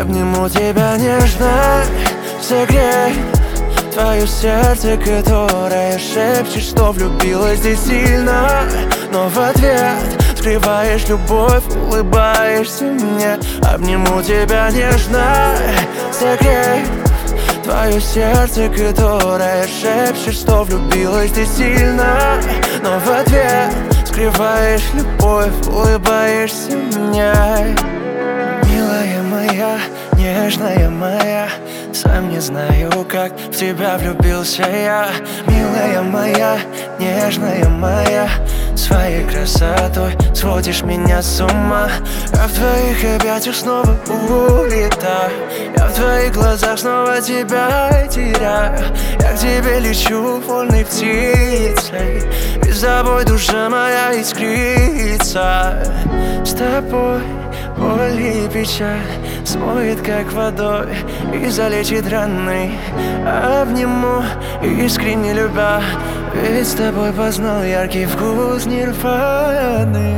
Обниму тебя нежно, согрей твое сердце, которое шепчет, что влюбилась здесь сильно. Но в ответ скрываешь любовь, улыбаешься мне. Обниму тебя нежно, согрей твое сердце, которое шепчет, что влюбилась здесь сильно. Но в ответ скрываешь любовь, улыбаешься мне. Милая моя, нежная моя, сам не знаю, как в тебя влюбился я. Милая моя, нежная моя, своей красотой сводишь меня с ума. Я в твоих объятиях снова улетаю, я в твоих глазах снова тебя теряю. Я к тебе лечу вольной птицей, и с тобой душа моя искрится. С тобой боль и печаль смоет как водой и залечит раны. Обниму, искренне любя, ведь с тобой познал яркий вкус нирваны.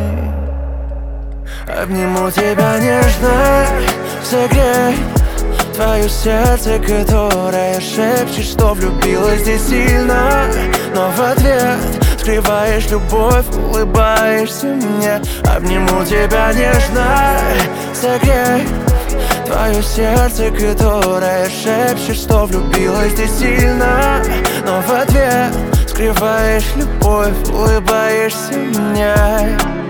Обниму тебя нежно, согрей твое сердце, которое шепчет, что влюбилась здесь сильно. Но в ответ скрываешь любовь, улыбаешься мне. Обниму тебя нежно, согрей твое сердце, которое шепчет, что влюбилась здесь сильно. Но в ответ скрываешь любовь, улыбаешься мне.